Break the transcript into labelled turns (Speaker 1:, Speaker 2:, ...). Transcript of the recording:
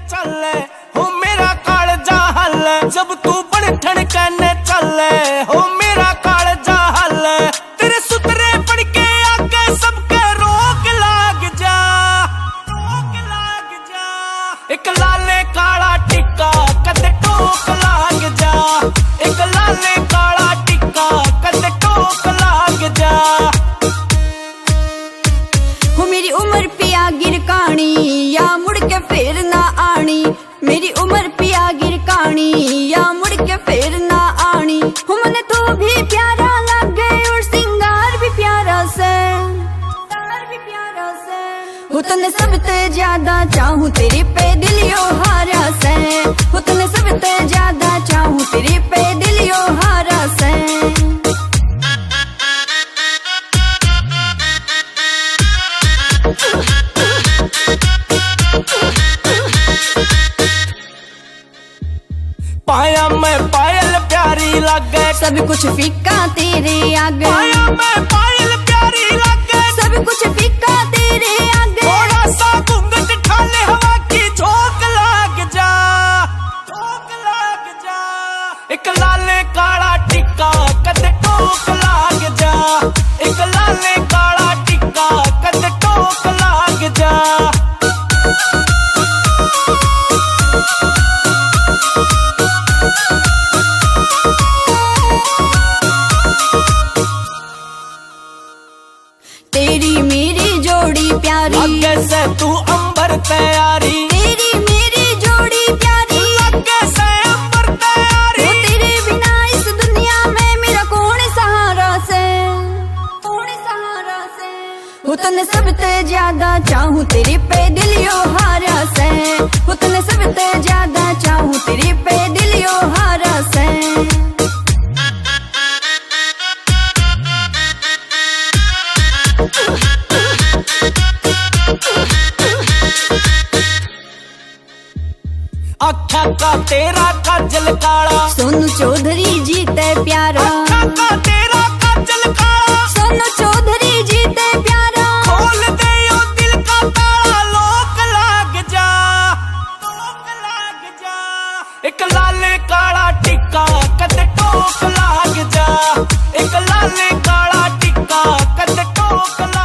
Speaker 1: चले हो मेरा कालजा हल, जब तू बड़ ठनकने चले हो मेरा कालजा हल, तेरे सुतरे पड़ के आगे सबके रोक लाग जा, रोक लाग जा। एक लाले काला टिक्का कदे टोक लाग जा, एक लाले काला टिक्का कदे टोक लाग जा।
Speaker 2: हो मेरी उम्र पिया गिरकानी या मुड़ के फिर ना आनी, मेरी उम्र पिया गिरकानी या मुड़ के फिर ना आनी। हो मने तो भी प्यारा लगे और सिंगार भी प्यारा से, सिंगार भी प्यारा से। हो तने सबते ज्यादा चाहूं तेरी पे दिलियो हारा से, हो तने सबते ज्यादा चाहूं तेरी पे दिलियो हारा से।
Speaker 1: पाया मैं पायल प्यारी लगे,
Speaker 2: सब कुछ फीका तेरे आगे।
Speaker 1: पाया मैं पायल प्यारी लगे,
Speaker 2: सब कुछ फीका तेरे आगे।
Speaker 1: थोड़ा सा घूंघट ठाले हवा की झोंक लाग जा, झोंक लाग जा। एक लाले काला टिक्का कदे टोक लाग जा, एक लाले काला टिक्का कदे टोक लाग जा।
Speaker 2: तेरी मेरी जोड़ी प्यारी
Speaker 1: लगे से तू अंबर तैयारी,
Speaker 2: तेरी मेरी जोड़ी प्यारी
Speaker 1: लगे से अंबर तैयारी।
Speaker 2: वो तेरे बिना इस दुनिया में मेरा कौन सहारा से, कौन सहारा से। हो तने सबते ज्यादा चाहूं तेरी पे दिलियो हारा से, हो तने सबते ज्यादा चाहूं तेरी पे दिलियो हारा से।
Speaker 1: अखा का तेरा काजल काला,
Speaker 2: सोनू चौधरी जीते प्यारा।
Speaker 1: अखा का तेरा काजल काला,
Speaker 2: सोनू चौधरी जीते प्यारा।
Speaker 1: खोल दे यो दिल का ताला, लोक लाग जा, लोक लाग जा। एक लाले काला टिक्का कदे टोक लाग जा, एक लाले काला टिक्का कदे टोक लाग जा।